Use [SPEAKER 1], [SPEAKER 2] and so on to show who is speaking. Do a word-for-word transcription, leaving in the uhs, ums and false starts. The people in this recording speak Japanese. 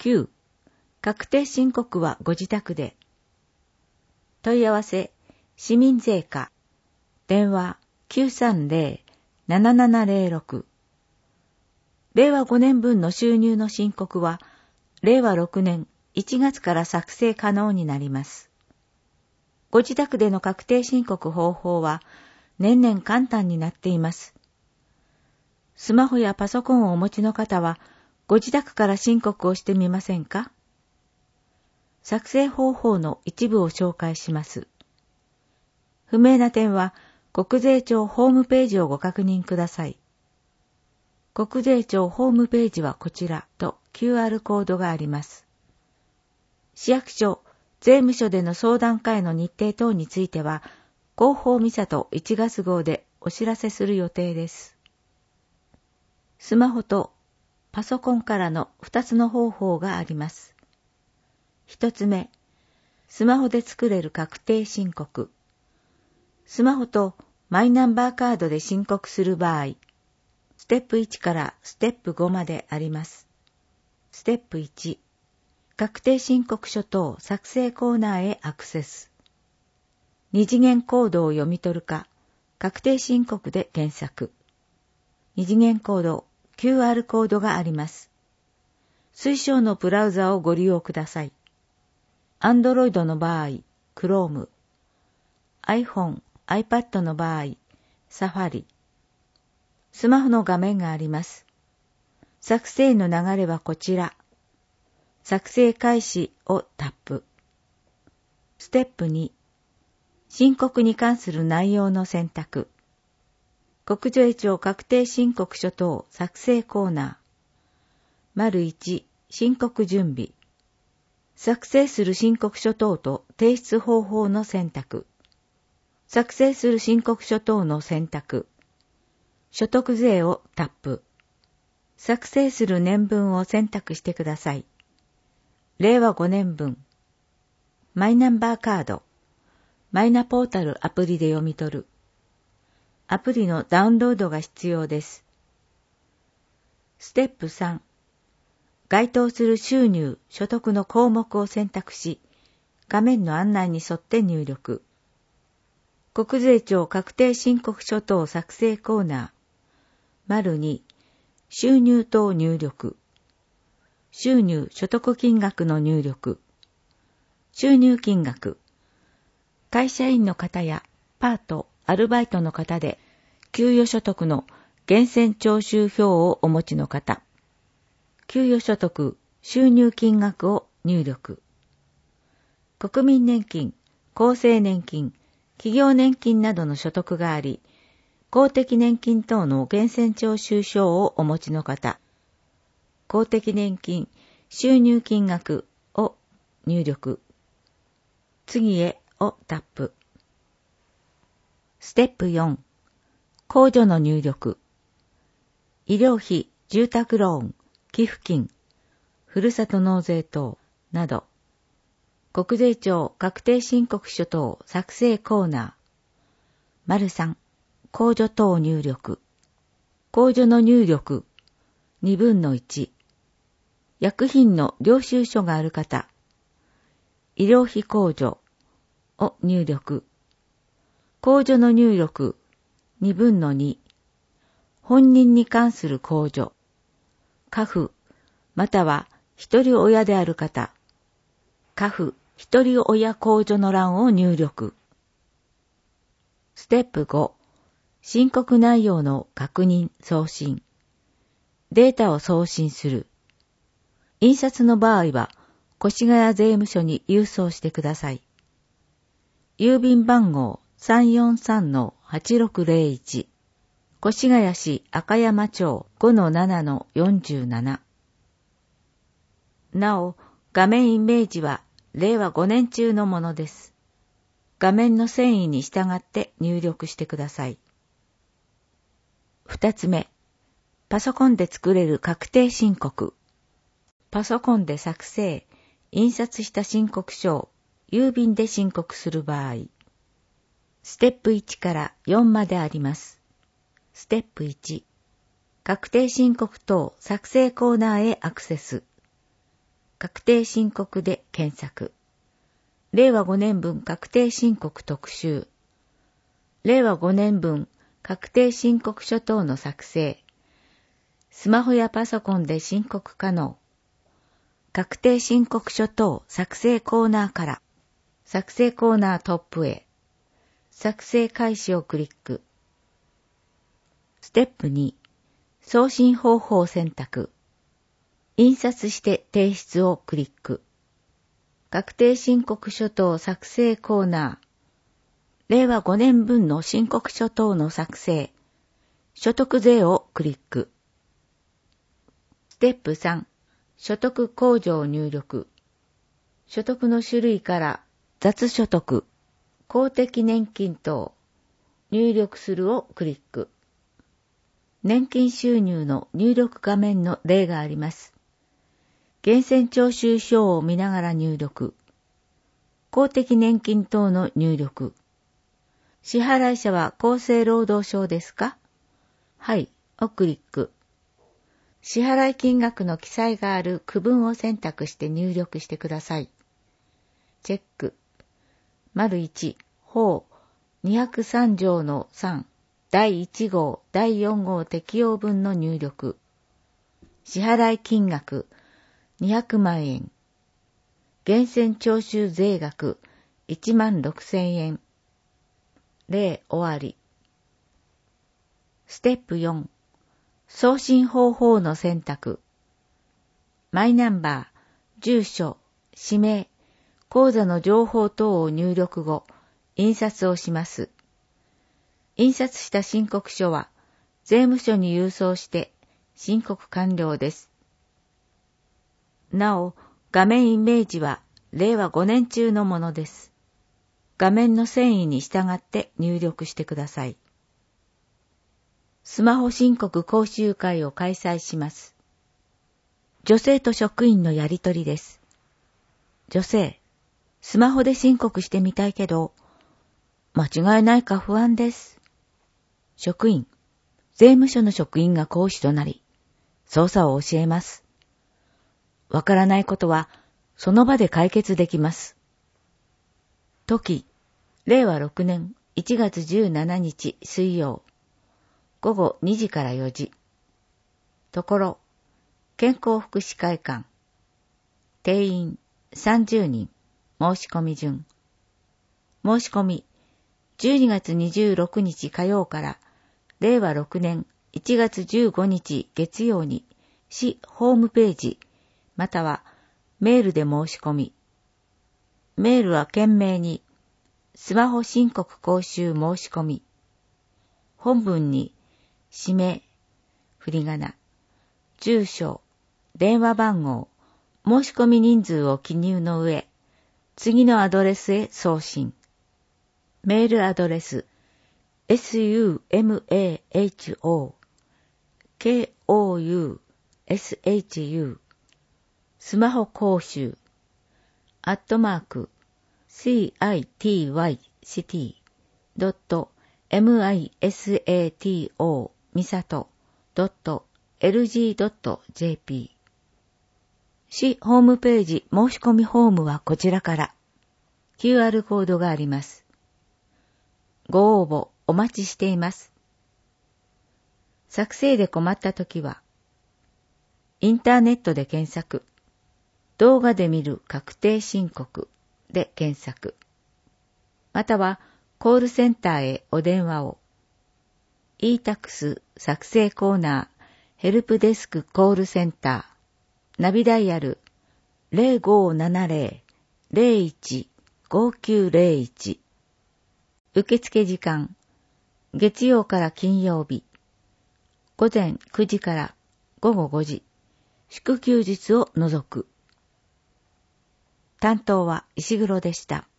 [SPEAKER 1] きゅう、確定申告はご自宅で。問い合わせ、市民税課、電話 きゅうさんゼロ ななななゼロろく。れいわごねんぶんの収入の申告は、れいわろくねんいちがつから作成可能になります。ご自宅での確定申告方法は、年々簡単になっています。スマホやパソコンをお持ちの方は、ご自宅から申告をしてみませんか？作成方法の一部を紹介します。不明な点は、国税庁ホームページをご確認ください。国税庁ホームページはこちらと キューアール コードがあります。市役所、税務署での相談会の日程等については、広報みさといちがつ号でお知らせする予定です。スマホとパソコンからのふたつの方法があります。一つ目、スマホで作れる確定申告。スマホとマイナンバーカードで申告する場合、ステップいちからステップごまであります。ステップいち、確定申告書等作成コーナーへアクセス。二次元コードを読み取るか、確定申告で検索。二次元コード、キューアール コードがあります。推奨のブラウザをご利用ください。Android の場合、Chrome、iPhone、iPad の場合、Safari。スマホの画面があります。作成の流れはこちら。作成開始をタップ。ステップに、申告に関する内容の選択。国税庁確定申告書等作成コーナー。丸いち、申告準備。作成する申告書等と提出方法の選択。作成する申告書等の選択。所得税をタップ。作成する年分を選択してください。れいわごねんぶん。マイナンバーカード。マイナポータルアプリで読み取る。アプリのダウンロードが必要です。ステップさん。該当する収入、所得の項目を選択し、画面の案内に沿って入力。国税庁確定申告書等作成コーナー。丸に、収入等入力。収入、所得金額の入力。収入金額。会社員の方やパート、アルバイトの方で、給与所得の源泉徴収票をお持ちの方。給与所得、収入金額を入力。国民年金、厚生年金、企業年金などの所得があり、公的年金等の源泉徴収票をお持ちの方。公的年金、収入金額を入力。次へをタップ。ステップよん、控除の入力。医療費、住宅ローン、寄付金、ふるさと納税等など、国税庁確定申告書等作成コーナー。丸さん、控除等入力。控除の入力、にぶんのいち。薬品の領収書がある方。医療費控除を入力。控除の入力、にぶんのに。本人に関する控除。家父、または一人親である方。家父、一人親控除の欄を入力。ステップご、申告内容の確認・送信。データを送信する。印刷の場合は、越谷税務署に郵送してください。郵便番号 さんよんさんのはちろくゼロいち、越谷市赤山町 ごのななのよんじゅうなな。なお、画面イメージはれいわごねん中のものです。画面の遷移に従って入力してください。二つ目、パソコンで作れる確定申告。パソコンで作成、印刷した申告書を郵便で申告する場合。ステップいちからよんまであります。ステップいち、確定申告等作成コーナーへアクセス。 確定申告で検索。れいわごねんぶん確定申告特集。れいわごねんぶん確定申告書等の作成。スマホやパソコンで申告可能。確定申告書等作成コーナーから、作成コーナートップへ、作成開始をクリック。ステップに、送信方法選択。印刷して提出をクリック。確定申告書等作成コーナー。れいわごねんぶんの申告書等の作成。所得税をクリック。ステップさん、所得控除入力。所得の種類から雑所得、公的年金等、入力するをクリック。年金収入の入力画面の例があります。源泉徴収書を見ながら入力。公的年金等の入力。支払い者は厚生労働省ですか？はい、をクリック。支払い金額の記載がある区分を選択して入力してください。チェック。丸いち、法にひゃくさん条のさん、だいいち号、だいよん号適用分の入力。支払い金額にひゃくまんえん。源泉徴収税額いちまんろくせんえん。例終わり。ステップよん、送信方法の選択。マイナンバー、住所、氏名、口座の情報等を入力後、印刷をします。印刷した申告書は、税務署に郵送して申告完了です。なお、画面イメージはれいわごねん中のものです。画面の遷移に従って入力してください。スマホ申告講習会を開催します。女性と職員のやりとりです。女性、スマホで申告してみたいけど、間違いないか不安です。職員、税務署の職員が講師となり、操作を教えます。わからないことは、その場で解決できます。時、れいわろくねんいちがつじゅうしちにち水曜、ごごにじからよじ。ところ、健康福祉会館。定員さんじゅうにん。申し込み順。申し込み、じゅうにがつにじゅうろくにち火曜かられいわろくねんいちがつじゅうごにち月曜に市ホームページまたはメールで申し込み。メールは件名にスマホ申告講習申し込み。本文に氏名、振り仮名、住所、電話番号、申し込み人数を記入の上、次のアドレスへ送信。メールアドレス、スマホ、コウ、スマホ講習、アットマーク、シティ、シティ、ドット、ミサト、ミサト、ドット、エルジードットジェーピー。市ホームページ申し込みフォームはこちらから。キューアール コードがあります。ご応募お待ちしています。作成で困ったときは、インターネットで検索、動画で見る確定申告で検索、またはコールセンターへお電話を、イータックス 作成コーナーヘルプデスクコールセンター、ナビダイヤル ゼロごーななゼロ ゼロいち ごきゅうゼロいち。受付時間、月曜から金曜日、午前くじからごごごじ、祝休日を除く。担当は石黒でした。